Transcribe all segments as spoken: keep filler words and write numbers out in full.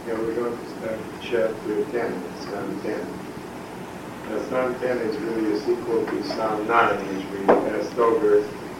Yeah, we're going to start chapter ten, Psalm ten. Now, Psalm ten is really a sequel to Psalm nine, which we passed over.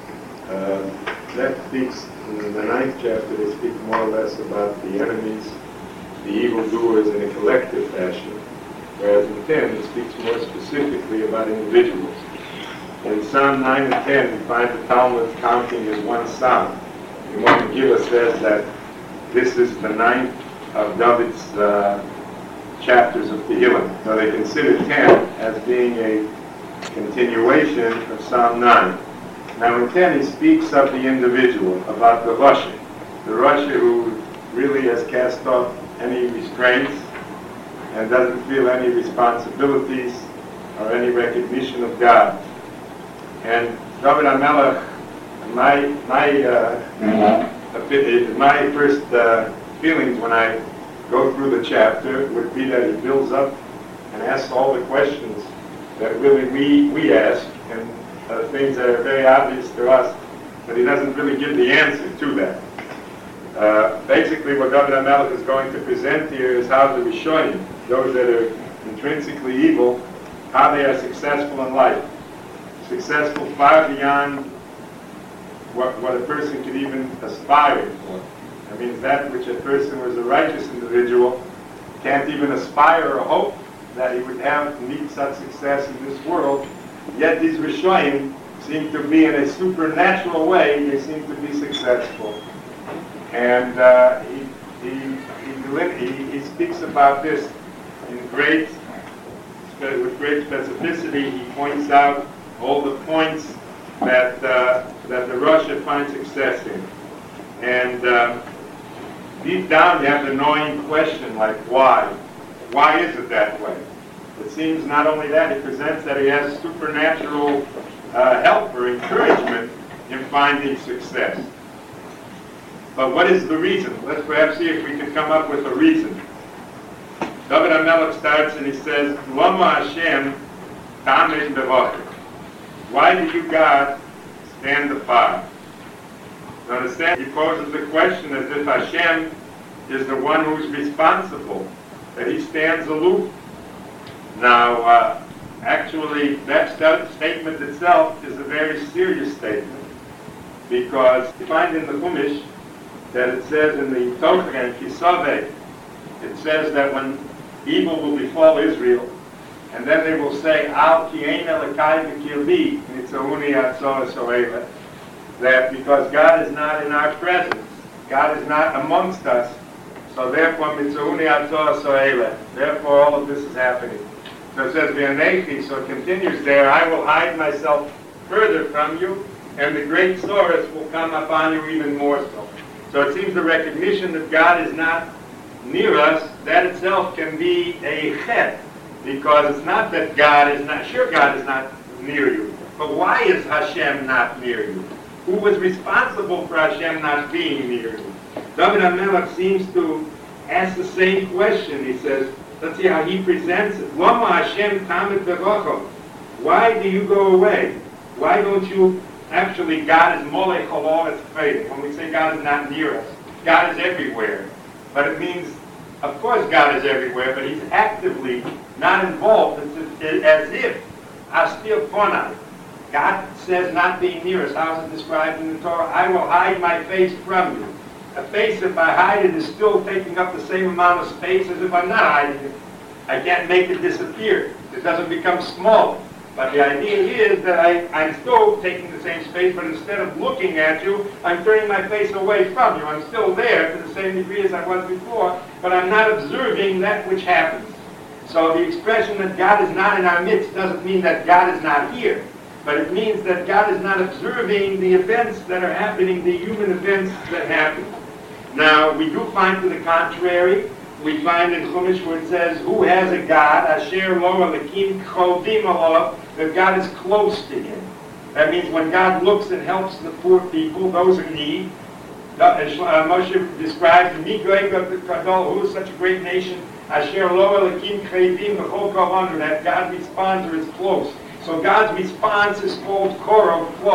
Uh, that speaks, in the ninth chapter, they speak more or less about the enemies, the evildoers in a collective fashion, whereas in ten, it speaks more specifically about individuals. In Psalm nine and ten, we find the Talmud counting as one psalm. And what Megillah says that this is the ninth of David's uh, chapters of Tehillim. So they consider ten as being a continuation of Psalm nine. Now in ten he speaks of the individual, about the Rasha, the Rasha who really has cast off any restraints and doesn't feel any responsibilities or any recognition of God. And David HaMelech, my my uh, my first uh, feelings when I go through the chapter would be that he builds up and asks all the questions that really we we ask, and uh, things that are very obvious to us, but he doesn't really give the answer to that. Uh, basically, what David HaMelech is going to present here is how the Rishonim, those that are intrinsically evil, how they are successful in life. Successful far beyond what, what a person could even aspire for. That means that which a person was a righteous individual can't even aspire or hope that he would have to meet such success in this world. Yet these Rishonim seem to be, in a supernatural way, they seem to be successful. And uh, he, he, he, he, he speaks about this in great, with great specificity. He points out all the points that uh, that the Rasha finds success in. And uh, deep down you have the annoying question, like why? Why is it that way? It seems not only that, he presents that he has supernatural uh, help or encouragement in finding success. But what is the reason? Let's perhaps see if we can come up with a reason. David HaMelech starts and he says, Lama Hashem Tamed Bevacher. Why do you, God, stand apart? Now understand, he poses the question as if Hashem is the one who's responsible, that he stands aloof. Now, uh, actually, that st- statement itself is a very serious statement, because you find in the Chumash that it says in the Torah and Kisaveh, it says that when evil will befall Israel, and then they will say, Al Kien Elokai V'Kirbi, Nitzahuni Atzor So'eva, that because God is not in our presence, God is not amongst us, so therefore Nitzahuni Atzor So'eva, therefore all of this is happening. So it says, V'anechi, so it continues there, I will hide myself further from you, and the great sorrows will come upon you even more so. So it seems the recognition that God is not near us, that itself can be a chet. Because it's not that God is not, sure God is not near you, but why is Hashem not near you? Who was responsible for Hashem not being near you? David HaMelech seems to ask the same question. He says, let's see how he presents it. Lama Hashem Tamed Bevacher. Why do you go away? Why don't you, actually God is Molech Halor Etzfei. When we say God is not near us, God is everywhere. But it means, of course God is everywhere, but he's actively not involved. It's as if Astir Ponai. God says not being near us. How is it described in the Torah? I will hide my face from you. A face, if I hide it, is still taking up the same amount of space as if I'm not hiding it. I can't make it disappear. It doesn't become smaller. But the idea is that I, I'm still taking the same space, but instead of looking at you, I'm turning my face away from you. I'm still there to the same degree as I was before, but I'm not observing that which happens. So the expression that God is not in our midst doesn't mean that God is not here, but it means that God is not observing the events that are happening, the human events that happen. Now, we do find to the contrary. We find in Chumash where it says, who has a God, Asher Lo Elokim Chodim Alo, that God is close to him. That means when God looks and helps the poor people, those in need, uh, Moshe describes, Mi Goy Gadol, who is such a great nation, Asher Lo Elokim Chodim B'chol Kavanu, that God responds or is close. So God's response is called Korov, close.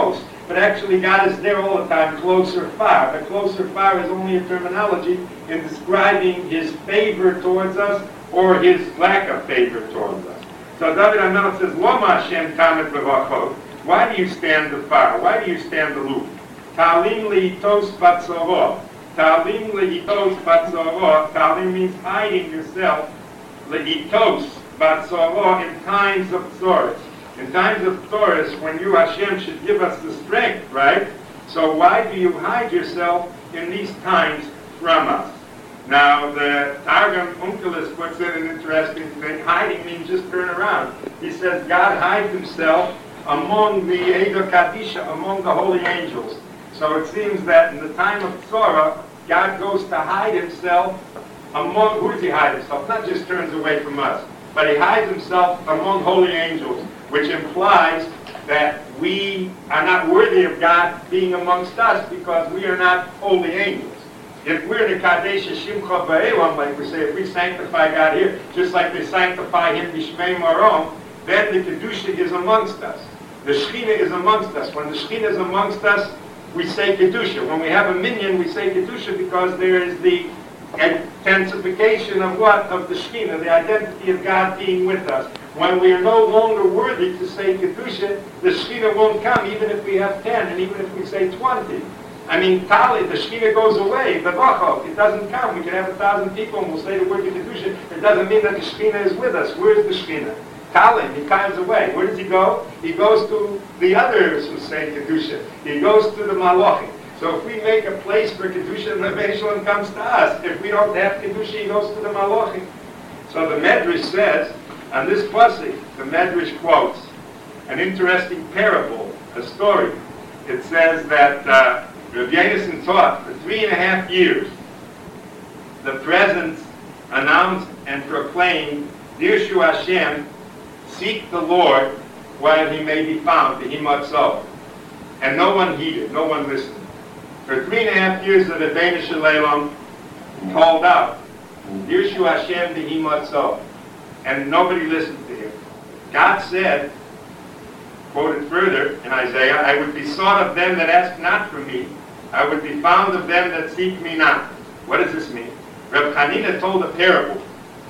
but actually God is there all the time, closer far. The closer far is only a terminology in describing his favor towards us or his lack of favor towards us. So David HaMelech says, Lama Hashem tamet bevachot. Why do you stand afar? Why do you stand aloof? Ta'alim le'itos batzorah. Ta'alim le'itos batzorah. Ta'alim means hiding yourself. Le'itos batzorah, in times of tzores. In times of tzores, when you, Hashem, should give us the strength, right? So why do you hide yourself in these times from us? Now, the Targum Onkelos puts in an interesting thing. Hiding means just turn around. He says God hides himself among the Eido Kadisha, among the holy angels. So it seems that in the time of Tzorah, God goes to hide himself among, who does he hide himself? Not just turns away from us, but he hides himself among holy angels, which implies that we are not worthy of God being amongst us because we are not holy angels. If we're the Kadesh Shimcha Ba'elam, like we say, if we sanctify God here, just like they sanctify him B'Shmei Marom, then the Kedusha is amongst us. The Shekhinah is amongst us. When the Shekhinah is amongst us, we say Kedusha. When we have a minyan, we say Kedusha because there is the intensification of what? Of the Shekhinah, the identity of God being with us. When we are no longer worthy to say Kedusha, the Shekhinah won't come even if we have ten and even if we say twenty. I mean, Tali, the Shekhinah goes away, but Bachok, it doesn't come. We can have a thousand people and we'll say the word Kedusha. It doesn't mean that the Shekhinah is with us. Where is the Shekhinah? Tali, he comes away. Where does he go? He goes to the others who say Kedusha. He goes to the Malachim. So if we make a place for Kedusha, the Rebbeinu Shalom comes to us. If we don't have Kedusha, he goes to the Malachim. So the Medrash says, on this pasuk, the Medrash quotes an interesting parable, a story. It says that uh, Rabbi Yonasan taught for three and a half years. The presence announced and proclaimed, Dirshu Hashem, seek the Lord while he may be found, Tehimotzo. And no one heeded, no one listened. For three and a half years, the Rebbeinu Shalom called out, Dirshu Hashem, Tehimotzo. And nobody listened to him. God said, quoted further in Isaiah, I would be sought of them that ask not for me. I would be found of them that seek me not. What does this mean? Reb Chanina told a parable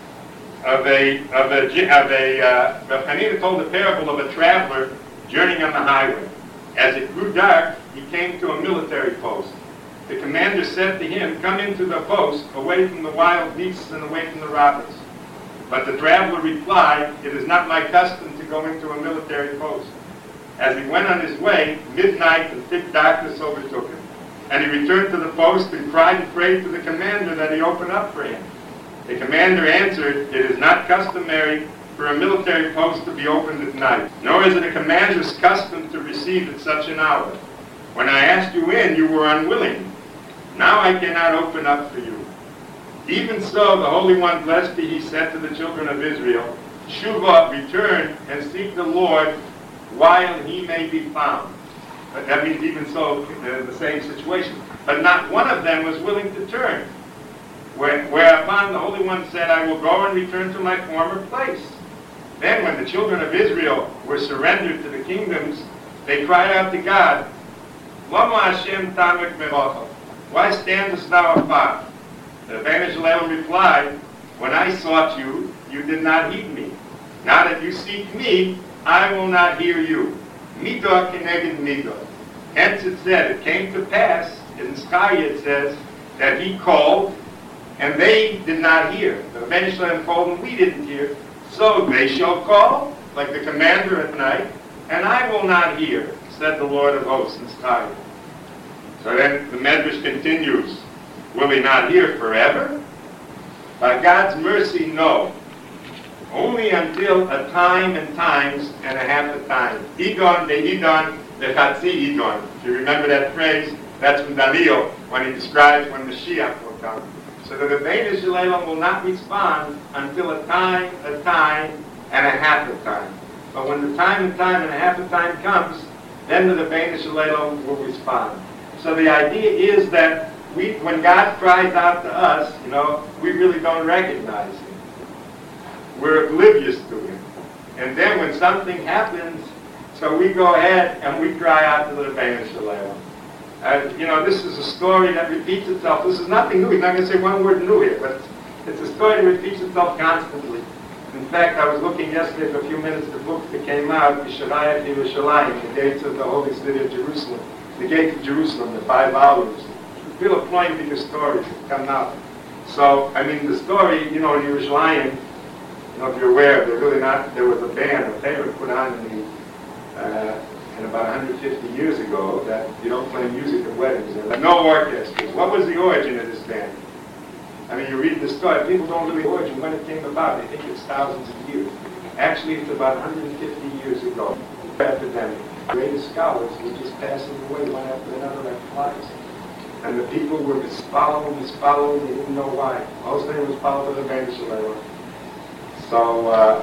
of a of a of a uh, Reb Chanina told a parable of a traveler journeying on the highway. As it grew dark, he came to a military post. The commander said to him, "Come into the post, away from the wild beasts and away from the robbers." But the traveler replied, "It is not my custom to go into a military post." As he went on his way, midnight and thick darkness overtook him. And he returned to the post and cried and prayed to the commander that he open up for him. The commander answered, "It is not customary for a military post to be opened at night, nor is it a commander's custom to receive at such an hour. When I asked you in, you were unwilling. Now I cannot open up for you." Even so, the Holy One, blessed be he, said to the children of Israel, Shuvah, return and seek the Lord while he may be found. But that means even so, uh, the same situation. But not one of them was willing to turn. Where, whereupon the Holy One said, I will go and return to my former place. Then when the children of Israel were surrendered to the kingdoms, they cried out to God, Lama Hashem tamek merocha. Why standest thou afar? The Rebbeinu Shalom replied, when I sought you, you did not heed me. Now that you seek me, I will not hear you. Midah keneged midah. Hence it said, it came to pass, in Zechariah it says, that he called, and they did not hear. The Rebbeinu Shalom called, and we didn't hear. So they shall call, like the commander at night, and I will not hear, said the Lord of hosts in Zechariah. So then the Medrash continues. Will he not hear forever? By God's mercy, no. Only until a time and times and a half a time. Idon de Idon de Chatzi Idon. If you remember that phrase, that's from Daniel when he describes when Mashiach will come. So the Rebbeinu Shalom will not respond until a time, a time, and a half a time. But when the time and time and a half a time comes, then the Rebbeinu Shalom will respond. So the idea is that we, when God cries out to us, you know, we really don't recognize Him. We're oblivious to Him. And then when something happens, So we go ahead and we cry out to the Rebbeinu Shalom. Uh, you know, this is a story that repeats itself. This is nothing new. He's not going to say one word new here, but it's a story that repeats itself constantly. In fact, I was looking yesterday for a few minutes at the book that came out, Yesharayim Yerushalayim, the gates of the holy city of Jerusalem, the gates of Jerusalem, the five volumes. Real applying bigger stories that come out. So, I mean, the story, you know, in Yerushalayim, you know, if you're aware, they're really not, there was a band, a favorite put on in the, uh, and about one hundred fifty years ago, that you don't play music at weddings. There are no orchestras. What was the origin of this band? I mean, you read the story, people don't know the origin, when it came about. They think it's thousands of years. Actually, it's about one hundred fifty years ago. Epidemic. The greatest scholars were just passing away one after another like flies. And the people were just following, just following, they didn't know why. All they was following the Rebbeinu Shalom. So, uh,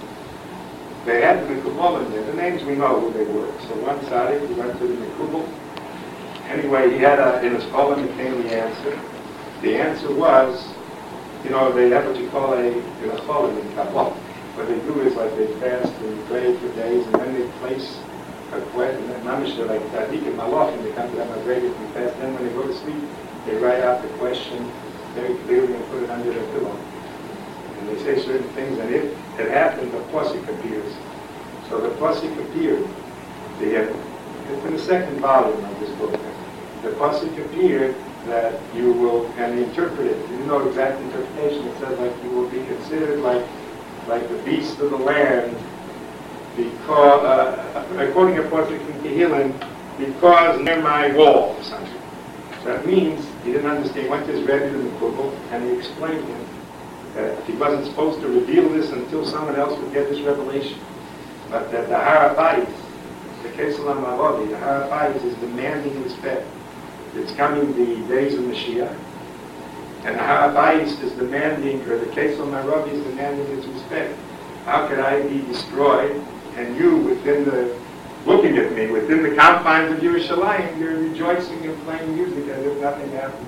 they had the Mekubal in there. The names we know who they were. So one side, he went to the Mekubal. Anyway, he had a, in his column, it came the answer. The answer was, you know, they have what you call a, in a column in Kabbalah. What they do is like they fast and pray for days, and then they place a question, and mamish, like Tadik and Malach, and they come to them a great and fast. Then when they go to sleep, they write out the question very clearly and put it under their pillow. And they say certain things, and if it happened, the Pasuk appears. So the Pasuk appeared. The, it's in the second volume of this book. The Pasuk appeared that you will, and they interpret it. You know exact interpretation. It says like you will be considered like like the beast of the land, because, uh, according to Pasuk in Tehillim, because near my wall or something. So that means he didn't understand. He went to his Rebbe in the Kugel, and he explained to him that he wasn't supposed to reveal this until someone else would get this revelation. But that the Har HaBayis, the Kesel HaMaravi, the Har HaBayis is demanding respect. It's coming the days of Mashiach. And the Har HaBayis is demanding, or the Kesel HaMaravi is demanding its respect. How could I be destroyed, and you, within the, looking at me, within the confines of Yerushalayim, you're rejoicing and playing music as if nothing happened.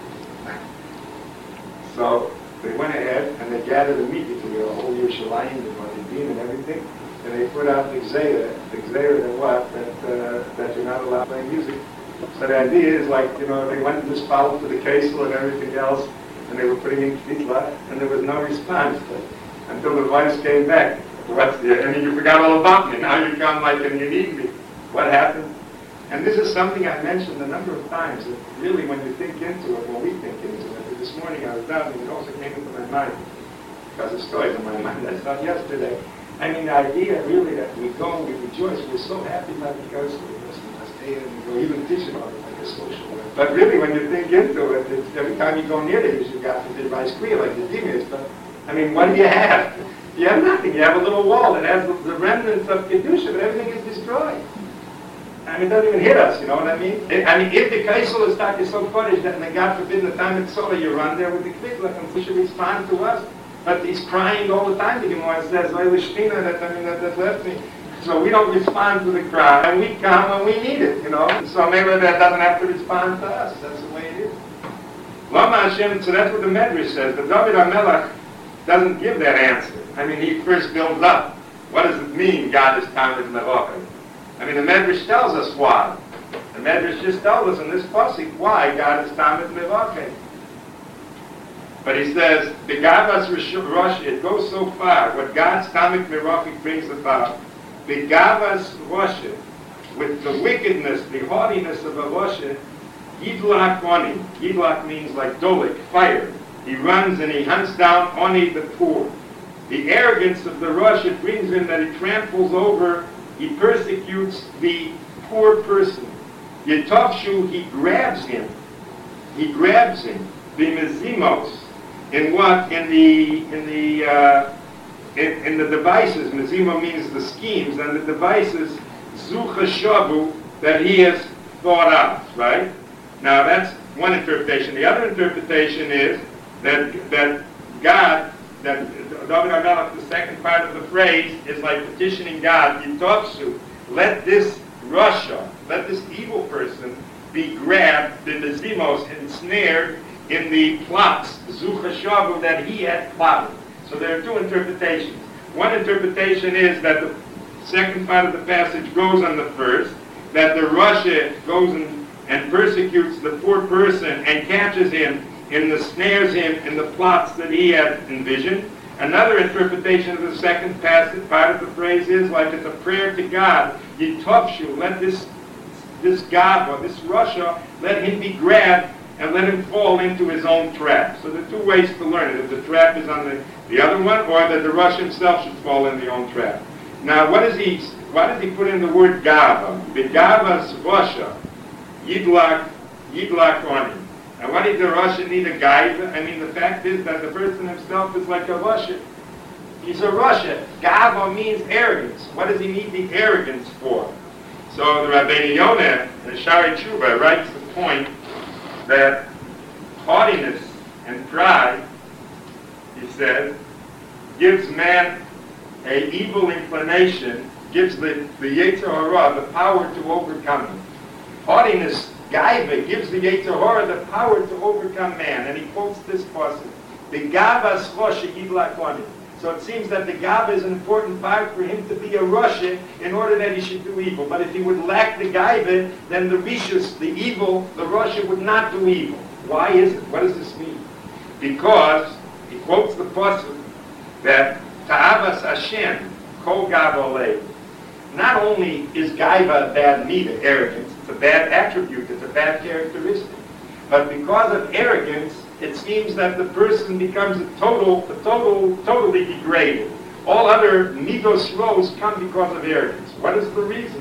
So, they went ahead and they gathered a meeting to the whole Yerushalayim, the Moedim and everything, and they put out the Gzeira, the Gzeira that what? That, uh, that you're not allowed to play music. So the idea is like, you know, they went to this follow for the Kesel and everything else, and they were putting in Kitla, and there was no response until the voice came back. What's the, I mean, you forgot all about me, now you come like, and you need me. What happened? And this is something I mentioned a number of times, that really when you think into it, when we think into it, this morning I was down and it also came into my mind, because the stories in my mind I saw yesterday. I mean, the idea really that we go and we rejoice, we're so happy not because we listen to stay and we go even teach about it like a social work. But really when you think into it, it's, every time you go near it, you've got to rice squeal like the demons. But I mean, what do you have? You have nothing. You have a little wall that has the, the remnants of Kedusha, but everything is destroyed. I mean, it doesn't even hit us, you know what I mean? It, I mean, if the Kaisel is stuck is so footage that, and God forbid, the time it's solar, you run there with the Kvitla, and we should respond to us. But he's crying all the time to him when it says, Oilishtina, that, I mean, that, that left me. So we don't respond to the cry, and we come when we need it, you know? And so maybe that doesn't have to respond to us. That's the way it is. Lama Hashem, so that's what the Medrash says. But David HaMelech doesn't give that answer. I mean, he first builds up. What does it mean, God is Tamid Mevochim? I mean, the Medrash tells us why. The Medrash just tells us in this pasuk why God is Tamid Mevochim. But he says, the Gavas Rosh, it goes so far, what God's Tamid Mevochim brings about, the Gavas Rosh, with the wickedness, the haughtiness of a Rosh, Yidlak Oni. Yidlak means like dolik, fire. He runs and he hunts down Oni the poor. The arrogance of the Rosh, it brings in that he tramples over, he persecutes the poor person. Yetovshu, he grabs him. He grabs him. The mezimos, in what? In the in the uh, in, in the devices. Mezimo means the schemes and the devices. Zuchashavu, that he has thought out. Right? Now that's one interpretation. The other interpretation is that that God, that David HaMelech, the second part of the phrase is like petitioning God, Yitovsu, let this Russia, let this evil person be grabbed, the Mezimos, ensnared in the plots, Zuchashavu, that he had plotted. So there are two interpretations. One interpretation is that the second part of the passage goes on the first, that the Russia goes and, and persecutes the poor person and catches him and the snares him in the plots that he had envisioned. Another interpretation of the second passage, part of the phrase is like it's a prayer to God. Yitovshu, let this this God or this Russia, let him be grabbed and let him fall into his own trap. So there are two ways to learn it. If the trap is on the, the other one, or that the Russia himself should fall in the own trap. Now, what does he, why does he put in the word Gava? The Gava's Russia, Yidlak, Yidlak Oni. Now, why did the Russian need a guide? I mean, the fact is that the person himself is like a Russian. He's a Russian. Gava means arrogance. What does he need the arrogance for? So the Rabbeinu Yonah, the Shari Tshuva, writes the point that haughtiness and pride, he says, gives man a evil inclination, gives the, the Yetzer Hara the power to overcome him. Haughtiness, Gaiva, gives the Yetzer Hara the power to overcome man. And he quotes this passage, the Gavas Rosh Yidlak Oni. So it seems that the Gava is an important part for him to be a Russia in order that he should do evil. But if he would lack the Gaiva, then the Rishus, the evil, the Russia would not do evil. Why is it? What does this mean? Because, he quotes the passage, that Ta'avas Hashem, Kol Gava Olei. Not only is Gaiva a bad meter, arrogance, it's a bad attribute, it's a bad characteristic, but because of arrogance, it seems that the person becomes a total, a total, totally degraded. All other midos rows come because of arrogance. What is the reason?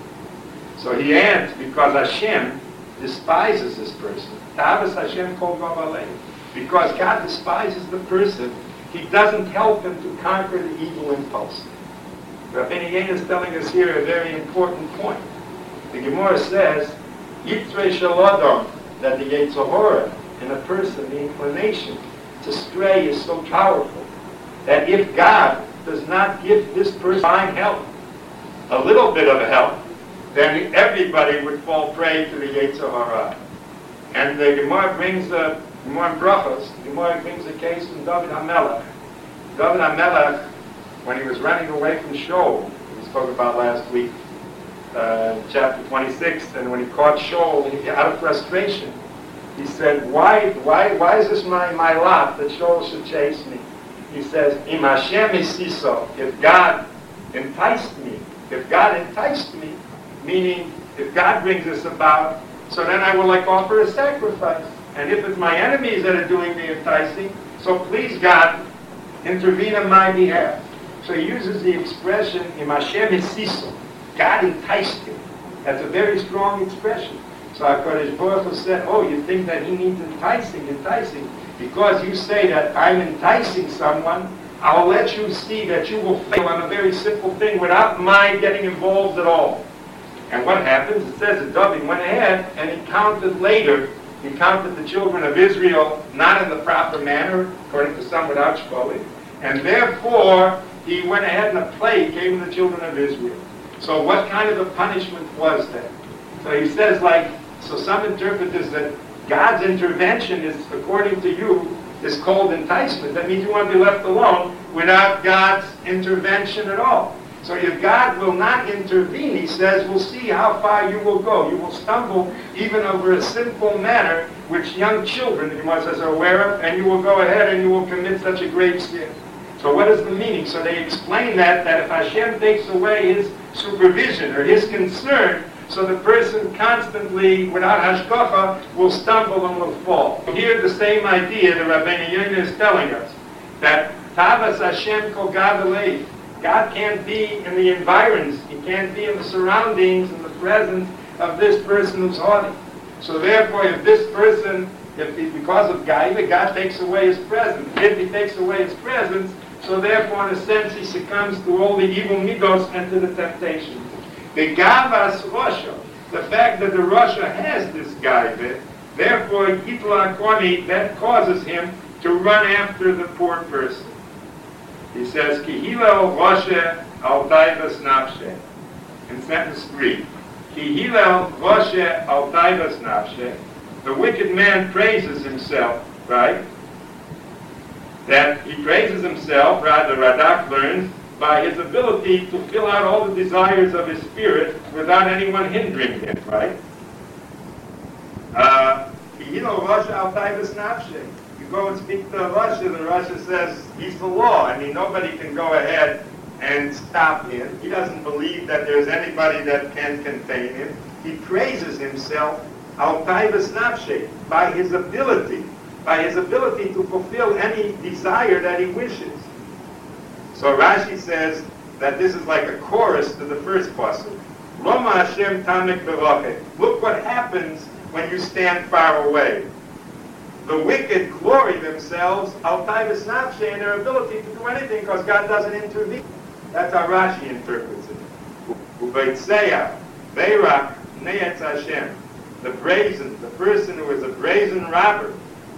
So he adds, because Hashem despises this person. Ta'avas Hashem kol gavalei. Because God despises the person, he doesn't help him to conquer the evil impulse. Rabbeinu Yonah is telling us here a very important point. The Gemara says, Yitzrei Shalodom, that the Yetzer Hara in a person, the inclination to stray is so powerful that if God does not give this person divine help, a little bit of help, then everybody would fall prey to the Yetzer Hara. And the Gemara brings the Gemara in Brachos, the Gemara brings a case from David HaMelech. David HaMelech, when he was running away from Shaul, we spoke about last week, uh, chapter twenty-six, and when he caught Shaul, he, out of frustration, he said, why, why, why is this my, my lot that Shaul should chase me? He says, Im Hashem isiso, if God enticed me, if God enticed me, meaning if God brings this about, so then I will like offer a sacrifice. And if it's my enemies that are doing the enticing, so please God, intervene on my behalf. So he uses the expression, Im Hashem isiso, God enticed him. That's a very strong expression. So HaKadosh Baruch Hu said, oh, you think that he needs enticing, enticing. Because you say that I'm enticing someone, I'll let you see that you will fail on a very simple thing without my getting involved at all. And what happens? It says that David went ahead and he counted later, he counted the children of Israel not in the proper manner, according to some without shkolim, and therefore he went ahead and a plague came to the children of Israel. So what kind of a punishment was that? So he says, like, so some interpreters that God's intervention is, according to you, is called enticement. That means you want to be left alone without God's intervention at all. So if God will not intervene, he says, we'll see how far you will go. You will stumble even over a simple matter which young children, the Gemara says, are aware of, and you will go ahead and you will commit such a grave sin. So what is the meaning? So they explain that, that if Hashem takes away his supervision or his concern, so the person constantly, without hashgacha, will stumble and will fall. Here the same idea the Rabbeinu Yonah is telling us, that Tavas Hashem kol gavalei, God can't be in the environs, he can't be in the surroundings, in the presence of this person who's haughty. So therefore, if this person, if he, because of Gaiva, God takes away his presence. If he takes away his presence, so therefore, in a sense, he succumbs to all the evil midos and to the temptations. The Gavas Russia, the fact that the Russia has this Gaiva, therefore, Yitlak Oni, that causes him to run after the poor person. He says, Ki Hillel Russia al Daivas Nafshe. In sentence three. Ki Hillel Russia al Daivas Nafshe. The wicked man praises himself, right? That he praises himself, right? The Radak learns by his ability to fill out all the desires of his spirit without anyone hindering him, right? Uh, you know, Russia al-Taibas Nafshe. You go and speak to Russia, and Russia says he's the law. I mean, nobody can go ahead and stop him. He doesn't believe that there's anybody that can contain him. He praises himself al-Taibas Nafshe, by his ability, by his ability to fulfill any desire that he wishes. So Rashi says that this is like a chorus to the first pasuk. Loma Hashem tamek beroche. Look what happens when you stand far away. The wicked glory themselves al taivas nafshe in their ability to do anything because God doesn't intervene. That's how Rashi interprets it. Ubeitseya, Beirach, Ne'etz Hashem. The brazen, the person who is a brazen robber,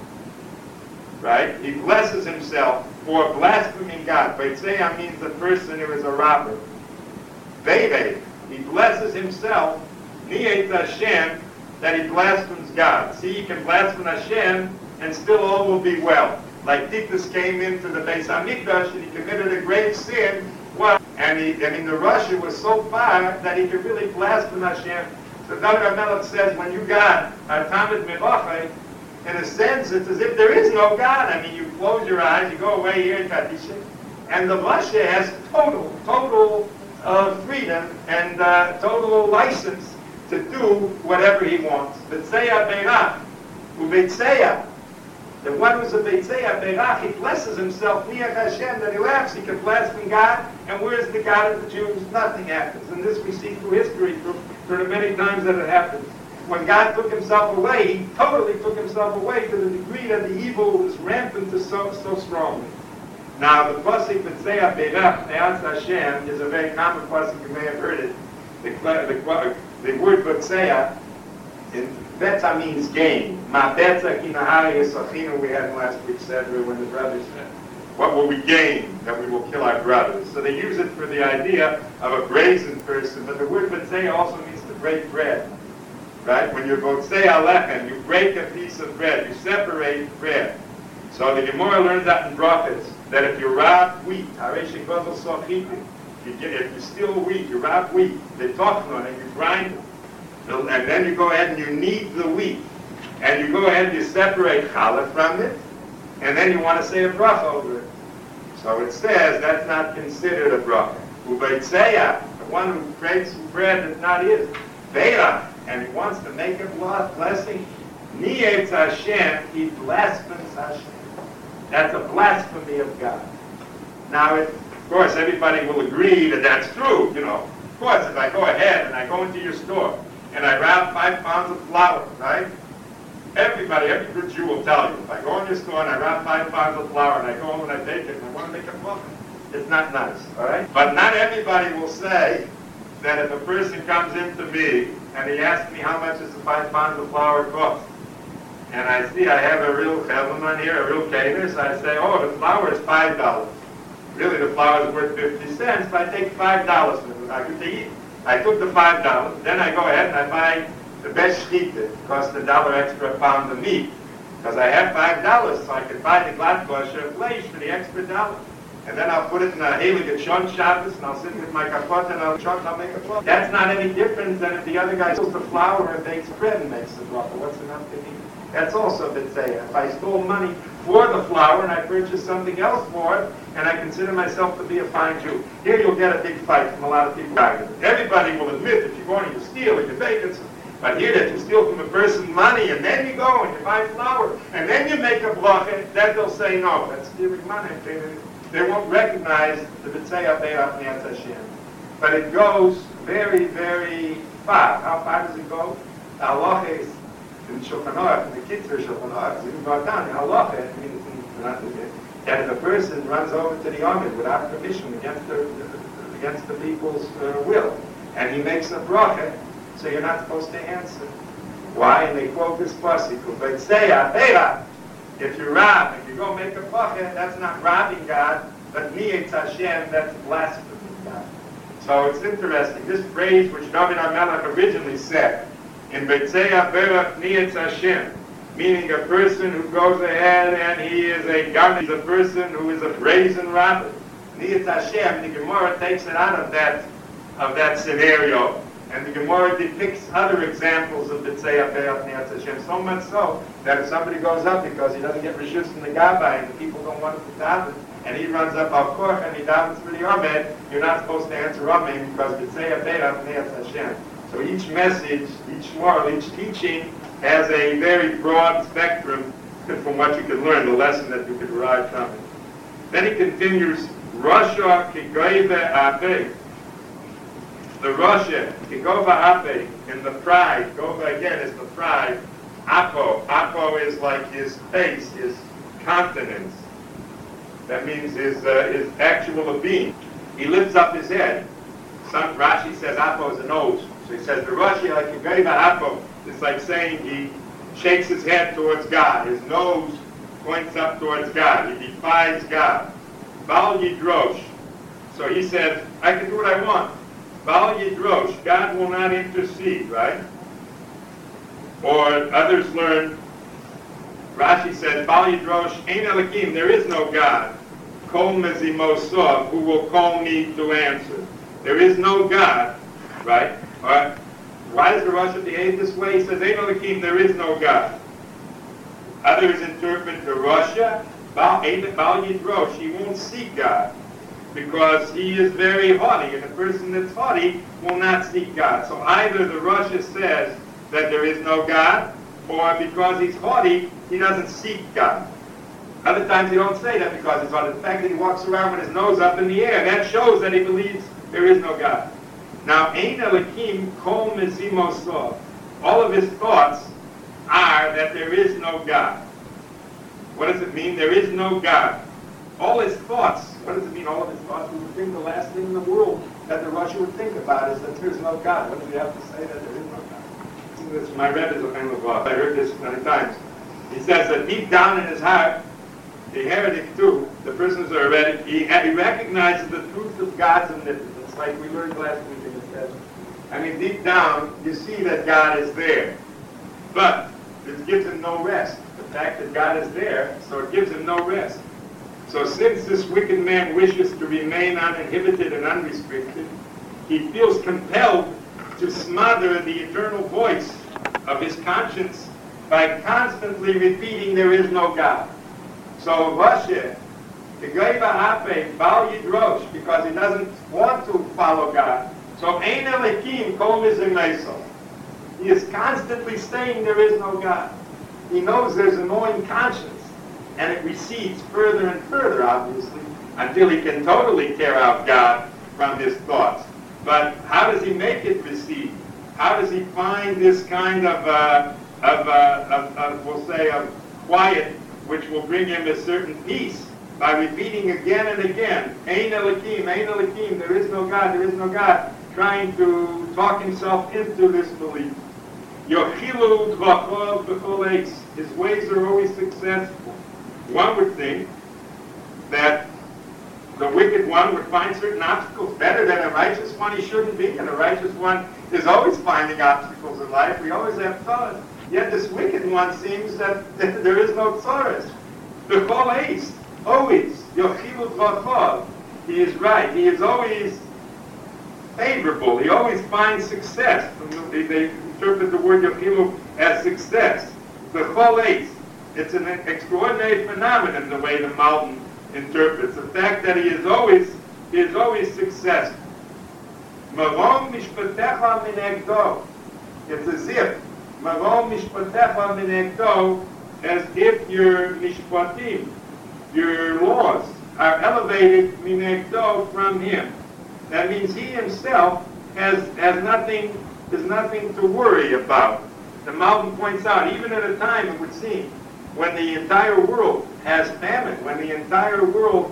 right? He blesses himself for blaspheming God. Beitseya means the person who is a robber. Beirach, he blesses himself, Ne'etz Hashem, that he blasphemes God. See, he can blaspheme Hashem and still all will be well. Like Titus came into the Beis HaMikdash and he committed a grave sin, well, and he, I mean, the Russia was so far that he could really blaspheme Hashem. So David HaMelech says, when you got Tamid Mevachai, in a sense, it's as if there is no God. I mean, you close your eyes, you go away here in Kadisha, and the Russia has total, total uh, freedom and uh, total license to do whatever he wants. Betzeya Beirach, Ubetzeya, the one who's a Betzeya Beirach, he blesses himself, Niach Hashem, that he laughs, he can blaspheme God, and where's the God of the Jews? Nothing happens. And this we see through history, through, through the many times that it happens. When God took himself away, he totally took himself away to the degree that the evil was rampant to so, so strongly. Now, the pasuk Betzeya Beirach, Ne'etz Hashem, is a very common pasuk, you may have heard it. The, the, the word Betzeya, in Betza means gain. Ma Betza ki nahari esachinu, we had last week said when the brothers said, what will we gain that we will kill our brothers? So they use it for the idea of a brazen person, but the word Betzeya also means to break bread. Right? When you Betzeya lechem, you break a piece of bread, you separate bread. So the Gemara learns that in Brachos, that if you rob wheat, if you steal wheat, you rob wheat, they talk on it, you grind it, and then you go ahead and you knead the wheat, and you go ahead and you separate challah from it, and then you want to say a bracha over it. So it says that's not considered a bracha. Ubeitzeya, the one who breaks bread that's not his, Beirach, and he wants to make a blessing, Ni'etz Hashem, he blasphemes Hashem. That's a blasphemy of God. Now, it, of course, everybody will agree that that's true, you know. Of course, if I go ahead and I go into your store and I rob five pounds of flour, right? Everybody, every good Jew will tell you, if I go in your store and I rob five pounds of flour and I go home and I take it and I want to make a muffin, it's not nice, all right? But not everybody will say that if a person comes into me and he asks me how much does the five pounds of flour cost, and I see I have a real chevelman here, a real cater, so I say, oh, the flour is five dollars. Really, the flour is worth fifty cents, but I take five dollars for it. I get to eat. I took the five dollars. Then I go ahead and I buy the best shchita. It costs a dollar extra a pound of meat. Because I have five dollars, so I can buy the glatt kosher flesh for the extra dollar. And then I'll put it in a heilige Shon Shabbos, and I'll sit with my kapot and I'll chop and I'll make a bracha. That's not any different than if the other guy steals the flour and bakes bread and makes the bracha. What's enough to eat? That's also Betzeya. If I stole money for the flour and I purchased something else for it, and I consider myself to be a fine Jew, here you'll get a big fight from a lot of people. Everybody will admit that you're going to steal and you bake it, but here that you steal from a person money, and then you go and you buy flour, and then you make a bracha, then they'll say no, that's stealing money. They, they won't recognize the Betzeya Beirach Ne'etz Hashem. But it goes very, very far. How far does it go? The halacha is in Shulchan Aruch, in the Kitzur Shulchan Aruch, it's even brought down in halacha, I mean, it's not that if a person runs over to the Yomid without permission, against the, against the people's uh, will, and he makes a bracha, so you're not supposed to answer. Why? And they quote this pasuk, Betzeya Beirach. If you rob, if you go make a bracha, that's not robbing God, but Ni'etz Hashem, that's blaspheming God. So it's interesting. This phrase which David HaMelech originally said, in Betzeya Beirach Ni'etz Hashem, meaning a person who goes ahead and he is a gun, he's a person who is a brazen robber. Niyat Hashem, the Gemara takes it out of that of that scenario, and the Gemara depicts other examples of B'tzei Abayat Niyat Hashem, so much so that if somebody goes up because he doesn't get reshus in the Gabbai and the people don't want him to daven, and he runs up al Korch and he davens for the Yomed, you're not supposed to answer Amen because B'tzei Abayat Niyat Hashem. So each message, each moral, each teaching has a very broad spectrum from what you can learn, the lesson that you could derive from it. Then he continues, Rasha Kigoive Ape. The Rasha, Kigova Ape, in the pride, Gova again is the pride. Apo, Apo is like his face, his countenance. That means his, uh, his actual being. He lifts up his head. Some Rashi says Apo is a nose. So he says the Rasha, like Kigoive Apo, it's like saying he shakes his head towards God. His nose points up towards God. He defies God. Bal Yidrosh. So he says, I can do what I want. Bal Yidrosh. God will not intercede, right? Or others learn, Rashi says, Bal Yidrosh, Ein Elokim, there is no God. Kol Mezimosov, who will call me to answer. There is no God, right? All right. Why does the Rasha behave this way? He says, Ein Elokim, there is no God. Others interpret the Rasha, Bal Yidrosh, he won't seek God because he is very haughty, and a person that's haughty will not seek God. So either the Rasha says that there is no God, or because he's haughty, he doesn't seek God. Other times he don't say that because he's haughty. The fact that he walks around with his nose up in the air, that shows that he believes there is no God. Now, Ein Elokim Kol Mezimosov. All of his thoughts are that there is no God. What does it mean? There is no God. All his thoughts, what does it mean, all of his thoughts? We would think the last thing in the world that the Rasha would think about is that there is no God. What do we have to say that there is no God? This, my Rebbe is a famous boss. I heard this many times. He says that deep down in his heart, the heretic too, the person who's a heretic, he, he recognizes the truth of God's omnipotence, like we learned last week in the session. I mean, deep down, you see that God is there. But it gives him no rest. The fact that God is there, so it gives him no rest. So since this wicked man wishes to remain uninhibited and unrestricted, he feels compelled to smother the eternal voice of his conscience by constantly repeating there is no God. So Rasha, Kigaiva Ape, Bal Yidrosh, because he doesn't want to follow God. So Ein Elokim Kol Mizimeiso. He is constantly saying there is no God. He knows there's a gnawing conscience, and it recedes further and further, obviously, until he can totally tear out God from his thoughts. But how does he make it recede? How does he find this kind of, uh, of, uh, of, of, we'll say, of quiet, which will bring him a certain peace? By repeating again and again, Ein Elokim, Ein Elokim, there is no God, there is no God, trying to talk himself into this belief. Yochilu Dvachov B'chol Eitz. His ways are always successful. One would think that the wicked one would find certain obstacles better than a righteous one. He shouldn't be, and a righteous one is always finding obstacles in life. We always have thoughts. Yet this wicked one seems that there is no tzaras. B'chol Eitz, always. Yochilu Dvachov. He is right. He is always favorable. He always finds success. They, they interpret the word Yochilu as success. B'chol Eitz. It's an extraordinary phenomenon the way the mountain interprets the fact that he is always he is always successful. Marom mishpatecha minegdo. It's as if Marom mishpatecha minegdo, as if your mishpatim, your laws, are elevated minegdo from him. That means he himself has has nothing has nothing to worry about. The mountain points out, even at a time it would seem, when the entire world has famine, when the entire world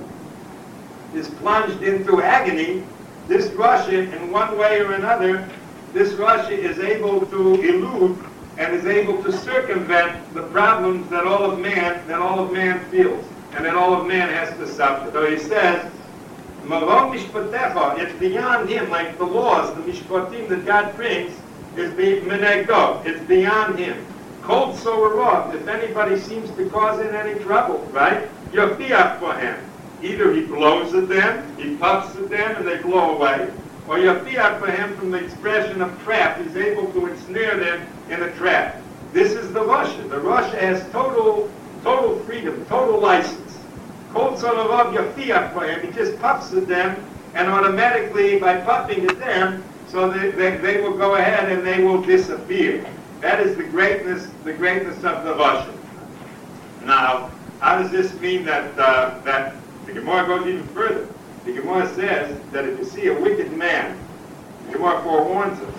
is plunged into agony, this Rasha, in one way or another, this Rasha is able to elude and is able to circumvent the problems that all of man, that all of man feels, and that all of man has to suffer. So he says, Marom mishpatecha, it's beyond him, like the laws, the mishpatim that God brings, is menegdo, it's beyond him. Cold so rough, if anybody seems to cause him any trouble, right? Yofiach for him. Either he blows at them, he puffs at them, and they blow away, or yafiach behem from the expression of trap. He's able to ensnare them in a trap. This is the Rasha. The Rasha has total, total freedom, total license. Kol tzolavav yafiach behem. He just puffs at them, and automatically, by puffing at them, so they, they, they will go ahead and they will disappear. That is the greatness, the greatness of the Rasha. Now, how does this mean that uh, that the Gemara goes even further? The Gemara says that if you see a wicked man, the Gemara forewarns us,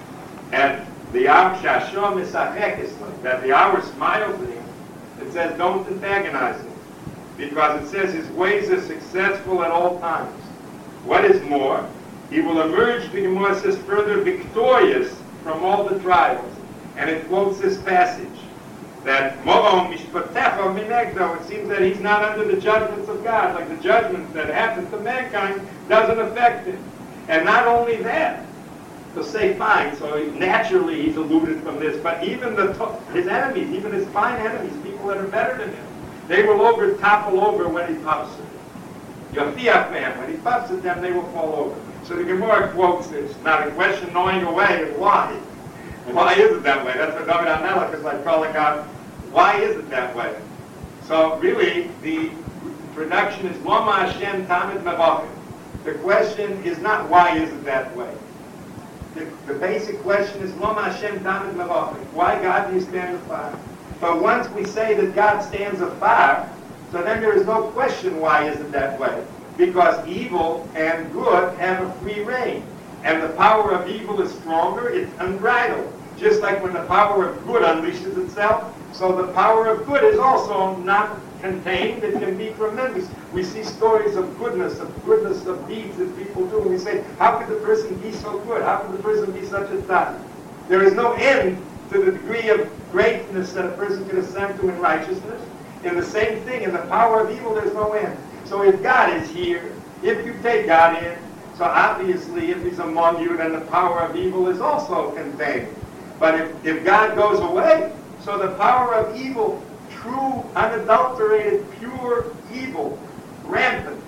and the hour shashom misachekis, that the hour smiles at him, it says don't antagonize him, because it says his ways are successful at all times. What is more, he will emerge, the Gemara says, further victorious from all the trials. And it quotes this passage, that Mo'om mishpatecha minegdo, it seems that he's not under the judgments of God, like the judgments that happen to mankind doesn't affect him. And not only that, to say fine, so naturally he's eluded from this, but even the his enemies, even his fine enemies, people that are better than him, they will over topple over when he puffs at them. Yafiach man, when he puffs at them, they will fall over. So the Gemara quotes this. Now the question gnawing away is why? Why is it that way? That's what David HaMelech is like calling out, why is it that way? So really, the production is Lama Hashem Tamid Mevachim. The question is not why is it that way. The, the basic question is Lama Hashem Tamid Mevachim. Why God do you stand afar? But once we say that God stands afar, so then there is no question why is it that way. Because evil and good have a free reign. And the power of evil is stronger, it's unbridled. Just like when the power of good unleashes itself, so the power of good is also not contained, it can be tremendous. We see stories of goodness, of goodness of deeds that people do, and we say, how could the person be so good? How could the person be such a tzaddik? There is no end to the degree of greatness that a person can ascend to in righteousness. In the same thing, in the power of evil, there's no end. So if God is here, if you take God in, so obviously if he's among you, then the power of evil is also contained. But if, if God goes away, so the power of evil, true, unadulterated, pure evil, rampant.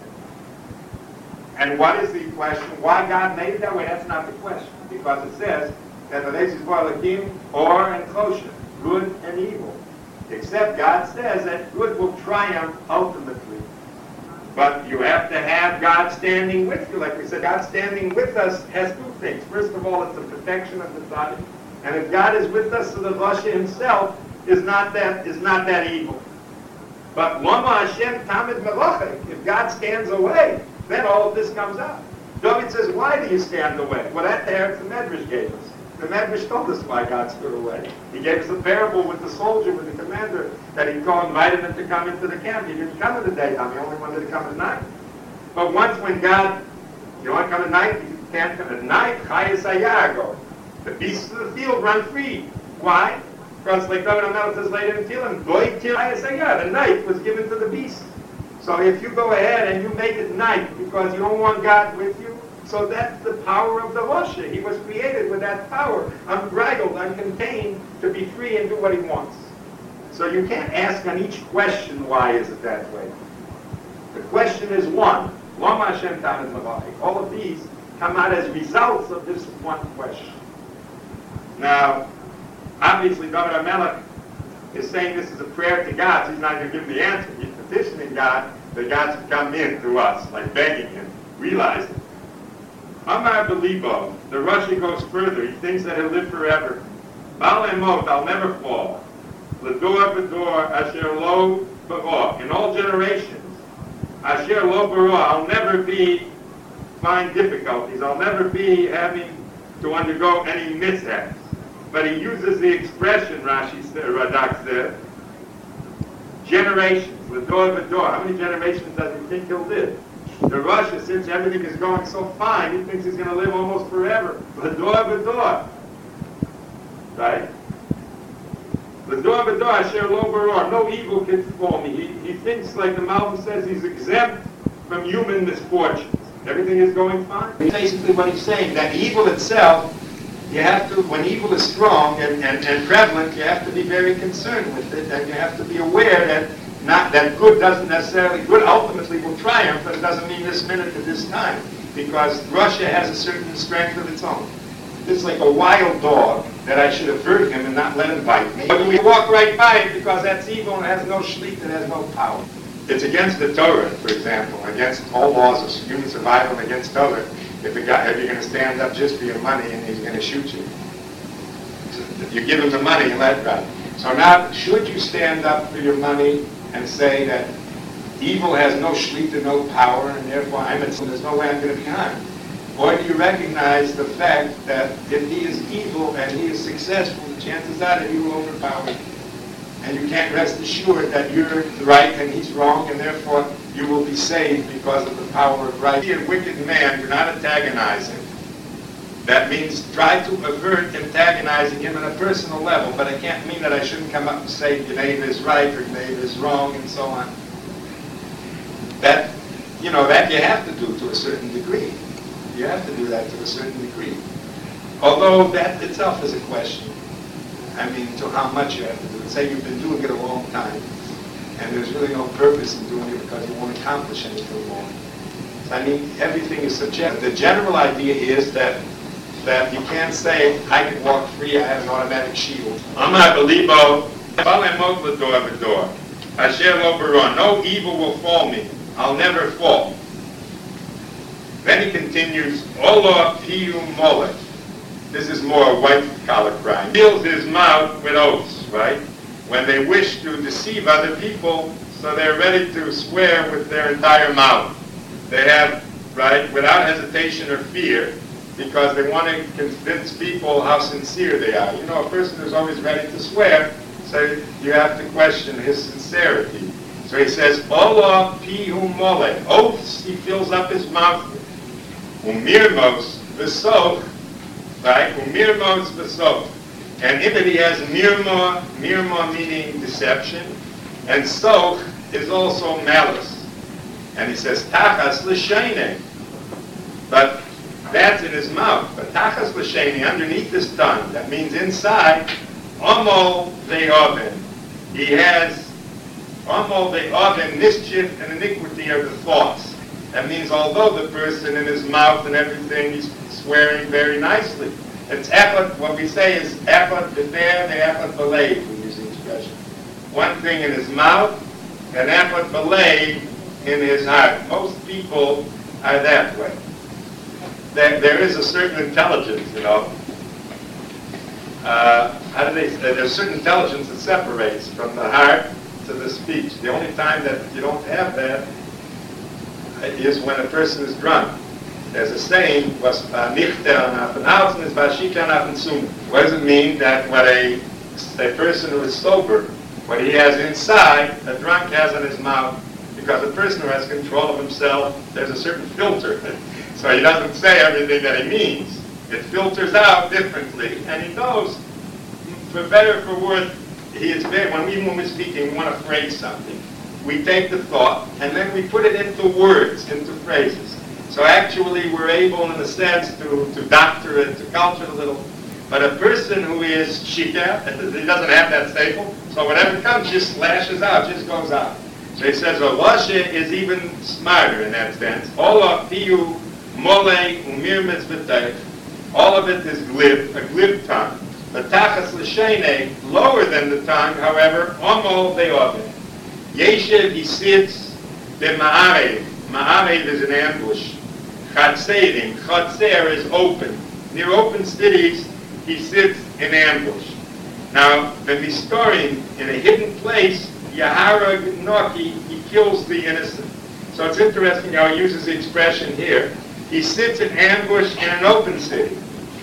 And what is the question? Why God made it that way? That's not the question. Because it says that the nations were Lakim, or and kosher, good and evil. Except God says that good will triumph ultimately. But you have to have God standing with you. Like we said, God standing with us has two things. First of all, it's the protection of the tzaddik. And if God is with us, so the Rasha himself is not that is not that evil. But Lama Hashem Tamid Melachek, if God stands away, then all of this comes out. David says, why do you stand away? Well, that there the Medrash gave us. The Medrash told us why God stood away. He gave us a parable with the soldier, with the commander, that he called, invited him to come into the camp. He didn't come in the daytime. He only wanted to come at night. But once when God, you want to come at night, you can't come at night. Chayes Ayago. The beasts of the field run free. Why? Because like David HaMelech says later in Tehillim, Goy Til Chayes Ayago. The night was given to the beasts. So if you go ahead and you make it night because you don't want God with you, so that's the power of the Rasha. He was created with that power, unbridled, uncontained, to be free and do what he wants. So you can't ask on each question, why is it that way? The question is one. Lama Hashem Tamid Melachek. All of these come out as results of this one question. Now, obviously, David HaMelech is saying this is a prayer to God, so he's not going to give the answer. He's petitioning God that God should come in to us, like begging him, realizing. Amar Belibo, the Rasha goes further. He thinks that he'll live forever. Bal Emot, I'll never fall. L'dor b'dor, asher lo b'ro. In all generations, asher lo b'ro, I'll never be, find difficulties. I'll never be having to undergo any mishaps. But he uses the expression, Rashi said, Radak said, generations, l'dor b'dor. How many generations does he think he'll live? The Rasha, since everything is going so fine, he thinks he's going to live almost forever. L'dor b'dor. Right? L'dor b'dor asher lo b'ro. No evil can befall me. He, he thinks, like the Malvin says, he's exempt from human misfortunes. Everything is going fine. Basically what he's saying, that evil itself, you have to, when evil is strong and, and, and prevalent, you have to be very concerned with it, and you have to be aware that not that good doesn't necessarily, good ultimately will triumph, but it doesn't mean this minute at this time, because Russia has a certain strength of its own. It's like a wild dog that I should avert him and not let him bite me. But we walk right by it because that's evil and has no shlit and has no power. It's against the Torah, for example, against all laws of human survival and against Torah. If, a guy, if you're going to stand up just for your money and he's going to shoot you, you give him the money and let it run. So now, should you stand up for your money and say that evil has no shlit and no power, and therefore I'm in, so there's no way I'm going to be harmed? Or do you recognize the fact that if he is evil and he is successful, the chances are that he will overpower you? And you can't rest assured that you're right and he's wrong, and therefore you will be saved because of the power of right. If you're a wicked man, do not antagonize him. That means try to avert antagonizing him on a personal level, but it can't mean that I shouldn't come up and say your neighbor is right or your neighbor is wrong and so on. That, you know, that you have to do to a certain degree. You have to do that to a certain degree. Although that itself is a question. I mean, to how much you have to do it. Say you've been doing it a long time, and there's really no purpose in doing it because you won't accomplish anything more. So, I mean, everything is subjective. The general idea is that that you can't say, I can walk free, I have an automatic shield. Amar belibo, balemot l'dor v'dor, asher lo baron, no evil will fall me, I'll never fall. Then he continues, Ola piu molech. This is more a white-collar crime. He fills his mouth with oaths, right? When they wish to deceive other people, so they're ready to swear with their entire mouth. They have, right, without hesitation or fear, because they want to convince people how sincere they are. You know, a person who's always ready to swear, so you have to question his sincerity. So he says, Ola pihu mole. Oaths he fills up his mouth with. Umirmos v'soch, right? Umirmos v'soch. And in it he has mirma, mirma meaning deception, and soch is also malice. And he says, Tachas l'sheine. But that's in his mouth. But Tachas l'sheine, underneath his tongue, that means inside, Amol ve'oven. He has Amol ve'oven, mischief and iniquity are the thoughts. That means although the person in his mouth and everything, he's swearing very nicely. It's echad, what we say is echad b'der ve'echad b'leiv, we use the expression. One thing in his mouth, and echad b'leiv in his heart. Most people are that way. There, there is a certain intelligence, you know. Uh, how do they say? There's a certain intelligence that separates from the heart to the speech. The only time that you don't have that is when a person is drunk. There's a saying, was nichter nach den Hausen is vashika nach den Zungen. What does it mean that what a, a person who is sober, what he has inside, a drunk has in his mouth, because a person who has control of himself, there's a certain filter. So he doesn't say everything that he means. It filters out differently, and he knows, for better or for worse, he is very, when we, when we're speaking, we want to phrase something. We take the thought, and then we put it into words, into phrases. So actually, we're able, in a sense, to, to doctor it, to culture it a little. But a person who is shika, he doesn't have that staple, so whatever comes just lashes out, just goes out. So he says, Olashe is even smarter in that sense. Ola piu mole umir mitzvotech. All of it is glib, a glib tongue. But tachas l'shene, lower than the tongue, however, omol ve'oven. Yeshiv, he sits, b'ma'arev. Ma'arev is an ambush. Chatzeirim, chatzer is open. Near open cities, he sits in ambush. Now, the Nistorim, in a hidden place, Yaharag Noki, he kills the innocent. So it's interesting how he uses the expression here. He sits in ambush in an open city.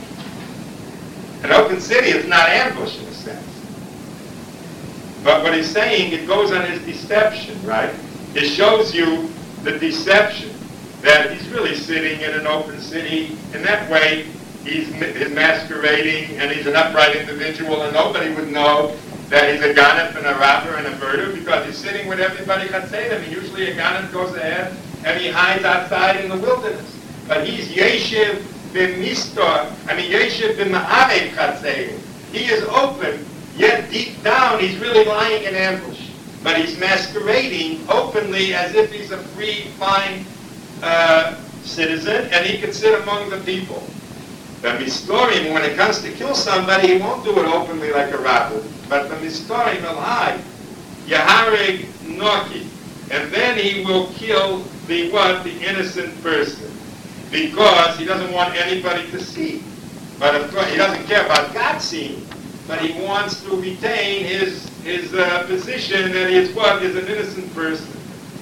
An open city is not ambush in a sense. But what he's saying, it goes on his deception, right? It shows you the deception, that he's really sitting in an open city. In that way, he's, he's masquerading, and he's an upright individual, and nobody would know that he's a ganef and a robber and a murderer, because he's sitting with everybody chatzeirim. Usually a ganef goes ahead, and he hides outside in the wilderness. But he's yeshiv b'mistor, I mean yeshiv b'ma'arev chatzeirim. He is open, yet deep down he's really lying in ambush. but he's masquerading openly as if he's a free, fine uh, citizen, and he can sit among the people. The Mistorim, when it comes to kill somebody, he won't do it openly like a rabbi, but the Mistorim will hide. Yahareg Noki. And then he will kill the what? The innocent person. Because he doesn't want anybody to see. But of course, he doesn't care about God seeing. But he wants to retain his his uh, position that he is what? Is an innocent person.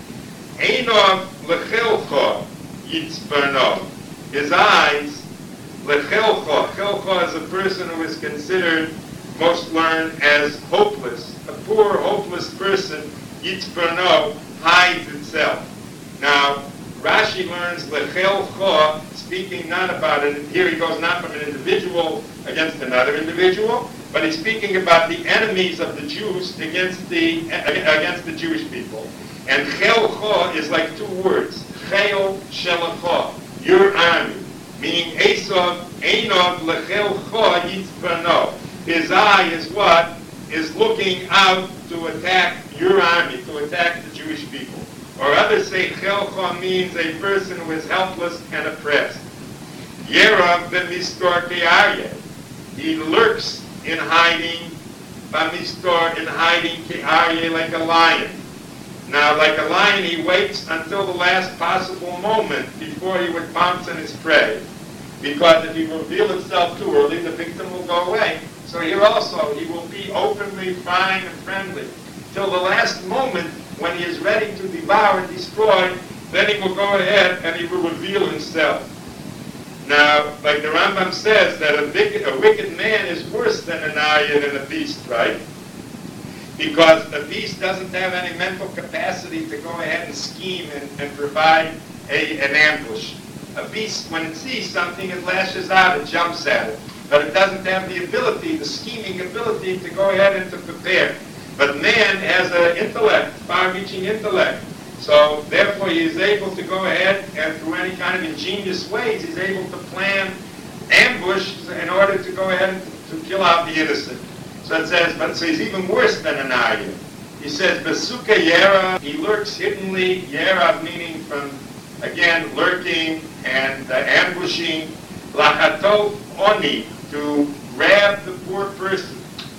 Einov lechelcho yitzperno. His eyes, lechelcho. Chelcho is a person who is considered, most learned, as hopeless. A poor, hopeless person, yitzperno, hides itself. Now, Rashi learns lechelcho, speaking not about it. Here he goes not from an individual against another individual, but he's speaking about the enemies of the Jews against the against the Jewish people. And chelcho is like two words. Chel shelecho, your army, meaning Esav einov lechelcho yitzperno. His eye is what? Is looking out to attack your army, to attack the Jewish people. Or others say chelcha means a person who is helpless and oppressed. Yerav b'mistor ke'aryeh. He lurks in hiding, b'mistor, in hiding ke'aryeh, like a lion. Now, like a lion, he waits until the last possible moment before he would pounce on his prey. Because if he reveals himself too early, the victim will go away. So here also, he will be openly fine and friendly. Till the last moment, when he is ready to devour and destroy, then he will go ahead and he will reveal himself. Now, like the Rambam says, that a wicked, a wicked man is worse than an arya, than a beast, right? Because a beast doesn't have any mental capacity to go ahead and scheme and, and provide a, an ambush. A beast, when it sees something, it lashes out, it jumps at it. But it doesn't have the ability, the scheming ability to go ahead and to prepare. But man has an intellect, far-reaching intellect. So therefore he is able to go ahead and through any kind of ingenious ways, he's able to plan ambush in order to go ahead and to, to kill out the innocent. So it says, but so he's even worse than an arya. He says, Besuka Yera, he lurks hiddenly, Yera meaning from, again, lurking and uh, ambushing, Lachato Oni, to grab the poor person.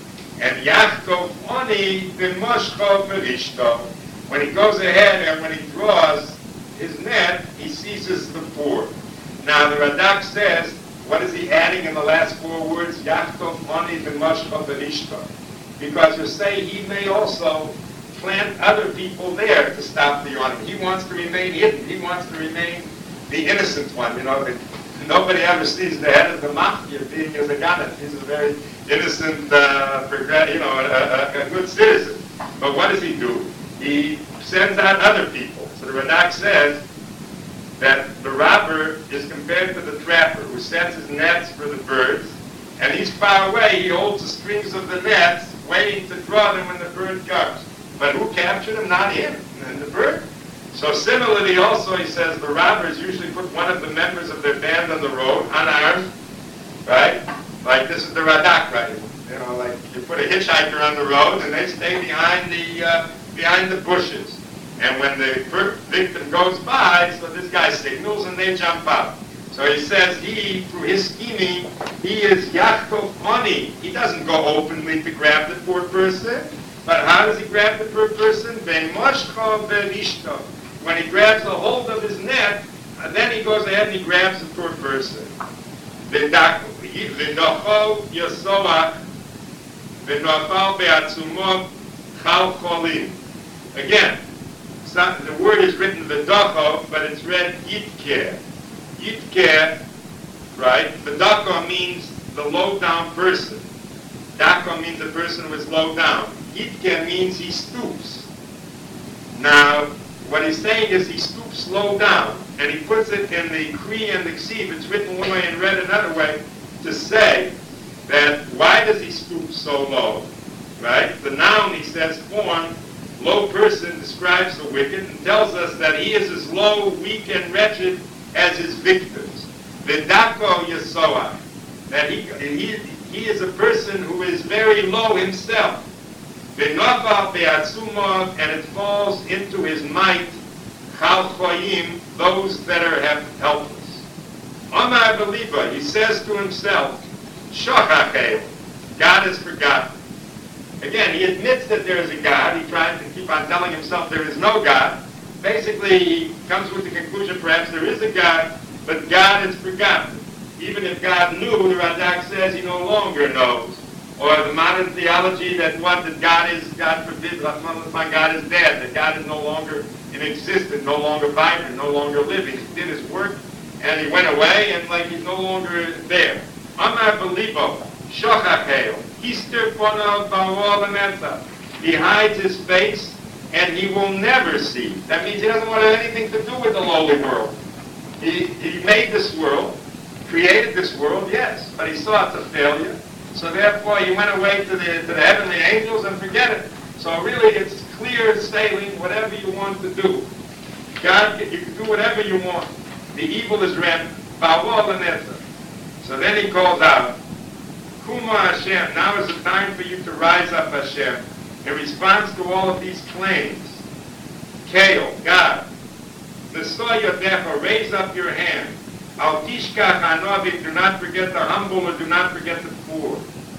And Yachtov Oni b'moshcho v'rishto. When he goes ahead and when he draws his net, he seizes the poor. Now the Radak says, what is he adding in the last four words? Yachtov Oni b'moshcho v'rishto. Because you say he may also plant other people there to stop the Oni. He wants to remain hidden. He wants to remain the innocent one. You know, nobody ever sees the head of the mafia being as a gunner. He's a very innocent, uh, you know, a, a, a good citizen. But what does he do? He sends out other people. So the Radak says that the robber is compared to the trapper who sets his nets for the birds, and he's far away. He holds the strings of the nets, waiting to draw them when the bird comes. But who captured him? Not him, and the bird. So similarly, also, he says the robbers usually put one of the members of their band on the road, unarmed, right? Like this is the Radak, right? You know, like you put a hitchhiker on the road, and they stay behind the uh, behind the bushes. And when the victim goes by, so this guy signals, and they jump out. So he says he, through his scheming, he is Yachtov Oni. He doesn't go openly to grab the poor person, but how does he grab the poor person? B'moshcho v'rishto. When he grabs a hold of his net, and then he goes ahead and he grabs the poor person. V'nocho yosoach v'nofal be'atzumot chal cholim. Again, not, the word is written v'docho, but it's read yitkeh. Yitkeh, right? V'docho means the low-down person. Dako means the person who is low down. Yitkeh means he stoops. Now, what he's saying is he stoops low down, and he puts it in the Kri and the Ksiv. It's written one way and read another way to say that why does he stoop so low, right? The noun, he says, form, low person, describes the wicked and tells us that he is as low, weak, and wretched as his victims. V'dako yasoah, that he, he, he is a person who is very low himself. V'nofal be'atzumov, and it falls into his might, chal choyim, those that are helpless. Omar Beliba, he says to himself, Shochachel, God is forgotten. Again, he admits that there is a God. He tries to keep on telling himself there is no God. Basically, he comes with the conclusion perhaps there is a God, but God is forgotten. Even if God knew, the Radak says he no longer knows. Or the modern theology that what that God is, God forbid, God is dead, that God is no longer in existence, no longer vibrant, no longer living. He did his work and he went away and like he's no longer there. Amar Belibo, Shochachel, Hister Pono Ba'ol Emetza. He hides his face and he will never see. That means he doesn't want to have anything to do with the lowly world. He, he made this world, created this world, yes, but he saw it's a failure. So therefore he went away to the to the heavenly angels and forget it. So really it's clear sailing, whatever you want to do. God, you can do whatever you want. The evil is rent. So then he calls out, Kuma Hashem, now is the time for you to rise up, Hashem, in response to all of these claims. Kale, God, Nesoya Decha, raise up your hand. Al Tishkach Hanovim, do not forget the humble or do not forget the poor.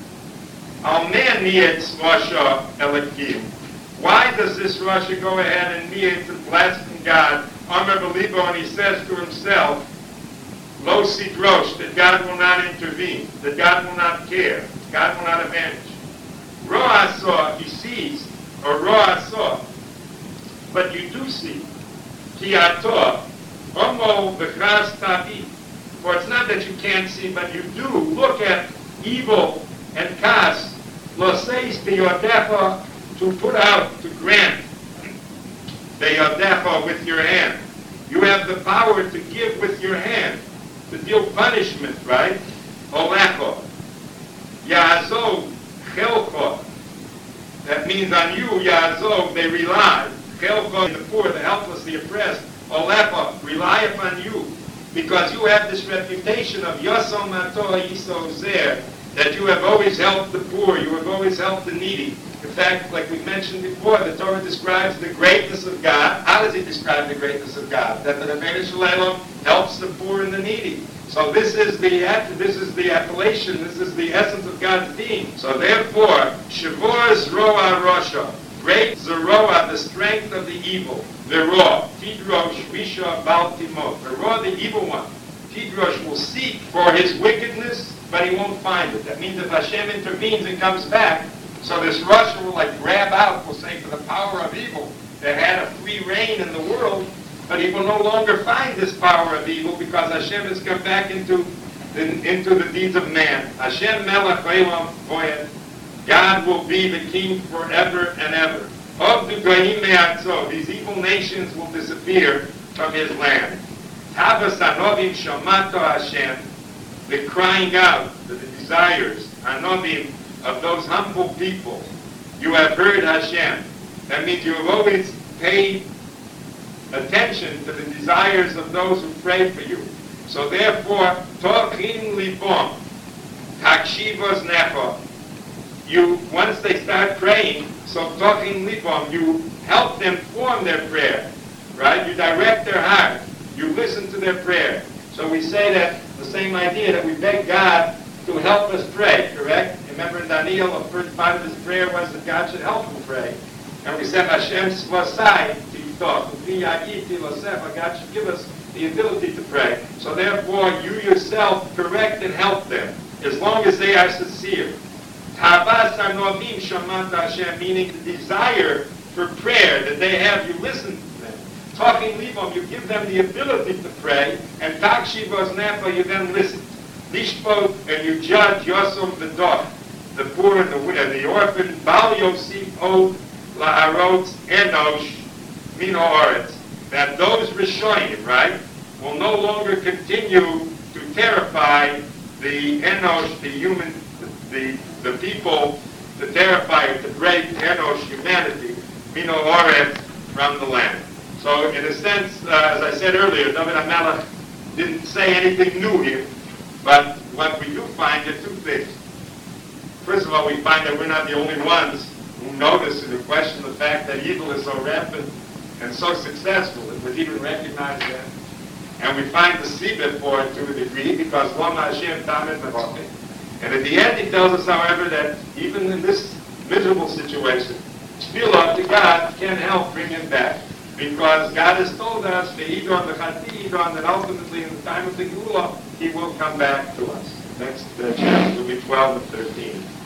Al Man Niyetz Rasha Elikim. Why does this Rasha go ahead and niyetz and blaspheme God? Amar Belibo, and he says to himself, Lo Sidrosh, that God will not intervene, that God will not care, God will not avenge. Ro'a saw, he sees, or Ro'a saw, but you do see. Ki ato, Omo Bechras Tabi. For it's not that you can't see, but you do look at evil and kas, Lo Seis Beyodecha, to put out, to grant, Beyodecha with your hand. You have the power to give with your hand, to deal punishment, right? Olecho. Ya'azov chelcho. That means on you, Ya'azov, they rely. Chelcho, the poor, the helpless, the oppressed. Olecho, rely upon you. Because you have this reputation of Yosom Mato Yiso Zer, that you have always helped the poor, you have always helped the needy. In fact, like we mentioned before, the Torah describes the greatness of God. How does he describe the greatness of God? That the Rebbeinu Shalom helps the poor and the needy. So this is the this is the appellation, this is the essence of God's being. So therefore, Shavor Roa Rosha, great Zeroa, the strength of the evil. Vero, Tidrosh, Risha, Baltimot. Vero, the evil one. Tidrosh will seek for his wickedness, but he won't find it. That means if Hashem intervenes and comes back, so this Russia will like grab out, we'll say, for the power of evil that had a free reign in the world, but he will no longer find this power of evil because Hashem has come back into in, into the deeds of man. Hashem Melech Olam Voyed. God will be the king forever and ever. Of the Goyim Me'atzo, these evil nations will disappear from his land. Havas Anovim Shamato Hashem, the crying out, the desires, Anovim, of those humble people. You have heard Hashem. That means you have always paid attention to the desires of those who pray for you. So therefore, Tochim Libom, Takshivos Necho, you, once they start praying, so Tochim Libom, you help them form their prayer, right? You direct their heart. You listen to their prayer. So we say that the same idea that we beg God to help us pray, correct? Remember in Daniel, the first part of his prayer was that God should help him pray. And we said, Hashem svasai to God should give us the ability to pray. So therefore, you yourself correct and help them, as long as they are sincere. Havas anovim shamat Hashem, meaning the desire for prayer that they have, you listen to them. Talking libom, you give them the ability to pray, and takshivos nefa, you then listen. Lishpot, and you judge Yosem V'doch, the poor and the and the orphan, Bal Yosif Od La'arotz Enosh Mino Oretz, that those Rishonim, right, will no longer continue to terrify the Enosh, the human, the the people, to terrify, to break Enosh, humanity, Mino Oretz, from the land. So in a sense, uh, as I said earlier, David HaMelech didn't say anything new here. But what we do find are two things. First of all, we find that we're not the only ones who noticed and who questioned the fact that evil is so rampant and so successful. It was even recognized then. And we find the seabed for it to a degree because Lama Hashem Tamed Mevochim. And at the end he tells us, however, that even in this miserable situation, Tefillah to God can help bring him back. Because God has told us, Ve'idon v'chati-idon, that ultimately in the time of the Geulah, he will come back to us. Next uh, chapter will be twelve and thirteen.